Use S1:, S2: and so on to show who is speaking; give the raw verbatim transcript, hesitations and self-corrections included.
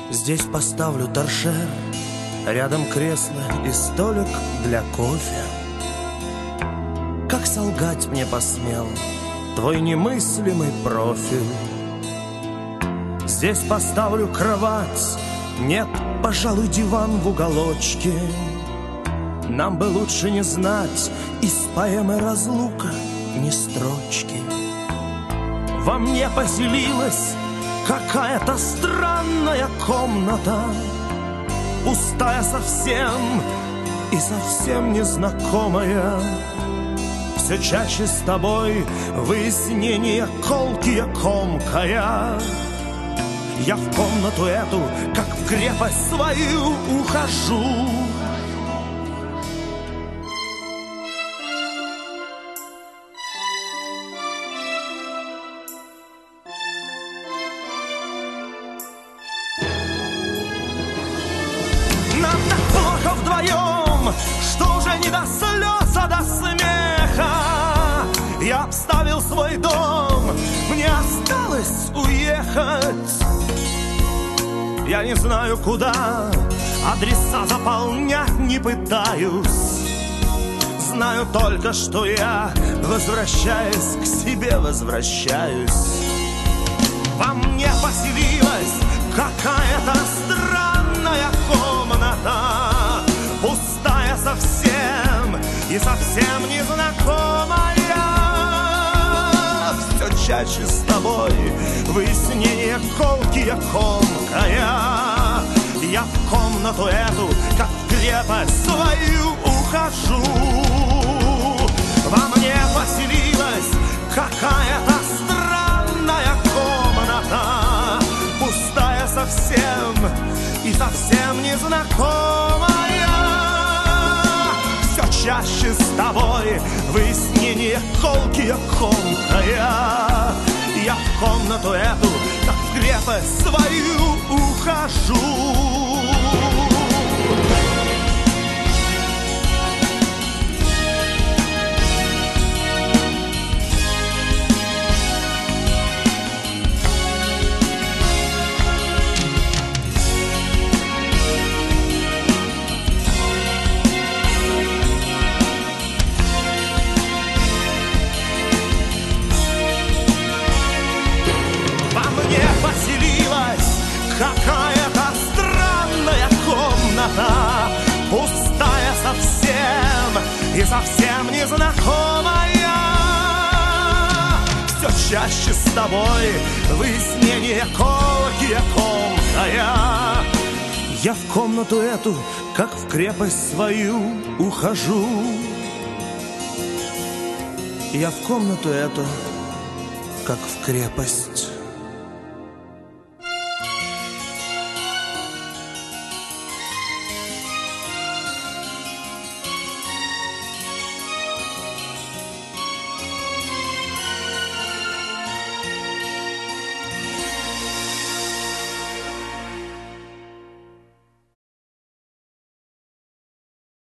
S1: Здесь поставлю торшер, рядом кресло и столик для кофе. Как солгать мне посмел твой немыслимый профиль? Здесь поставлю кровать, нет, пожалуй, диван в уголочке. Нам бы лучше не знать из поэмы «Разлука» ни строчки. Во мне поселилась какая-то странная комната, пустая совсем и совсем незнакомая. Все чаще с тобой выяснения колкие комкая. Я в комнату эту, как в крепость свою, ухожу. Нам так плохо вдвоем, что уже не до слез, а до смеха. Я обставил свой дом, мне осталось уехать. Я не знаю куда, адреса заполнять не пытаюсь. Знаю только, что я, возвращаясь к себе, возвращаюсь. Во мне поселилась какая-то странная комната, пустая совсем и совсем незнакомая. Все чаще с тобой выяснение колкие комкая. Я в комнату эту, как в крепость свою, ухожу. Во мне поселилась какая-то странная комната, пустая совсем и совсем незнакомая. Все чаще с тобой выяснение колкие комкая. Я в комнату эту, как в крепость свою, ухожу. Какая-то странная комната, пустая совсем и совсем незнакомая. Все чаще с тобой выяснение колкие комкая. Я в комнату эту, как в крепость свою, ухожу. Я в комнату эту, как в крепость